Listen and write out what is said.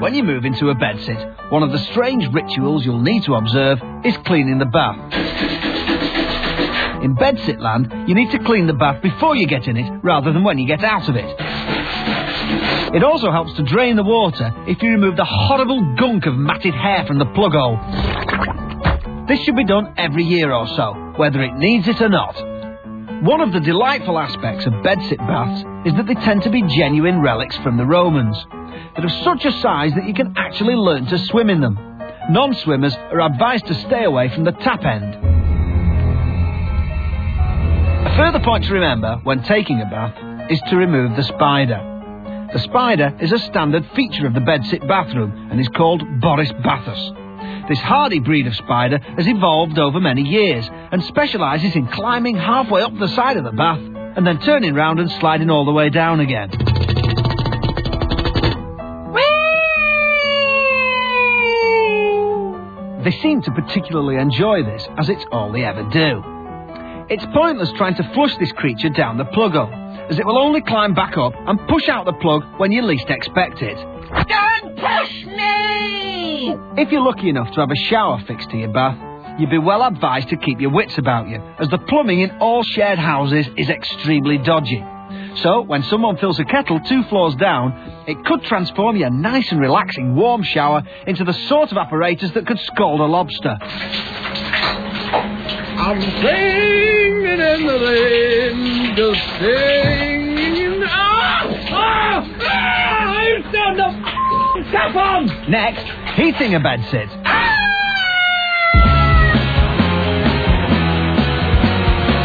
When you move into a bedsit, one of the strange rituals you'll need to observe is cleaning the bath. In bedsit land, you need to clean the bath before you get in it, rather than when you get out of it. It also helps to drain the water if you remove the horrible gunk of matted hair from the plug hole. This should be done every year or so, whether it needs it or not. One of the delightful aspects of bedsit baths is that they tend to be genuine relics from the Romans. They're of such a size that you can actually learn to swim in them. Non-swimmers are advised to stay away from the tap end. A further point to remember when taking a bath is to remove the spider. The spider is a standard feature of the bedsit bathroom and is called Boris bathus. This hardy breed of spider has evolved over many years and specialises in climbing halfway up the side of the bath and then turning round and sliding all the way down again. They seem to particularly enjoy this, as it's all they ever do. It's pointless trying to flush this creature down the plug hole, as it will only climb back up and push out the plug when you least expect it. Don't push me! If you're lucky enough to have a shower fixed to your bath, you'd be well advised to keep your wits about you, as the plumbing in all shared houses is extremely dodgy. So, when someone fills a kettle 2 floors down, it could transform your nice and relaxing warm shower into the sort of apparatus that could scald a lobster. I'm singing in the rain, just singing. I've done the tap on! Next, heating a bedsit.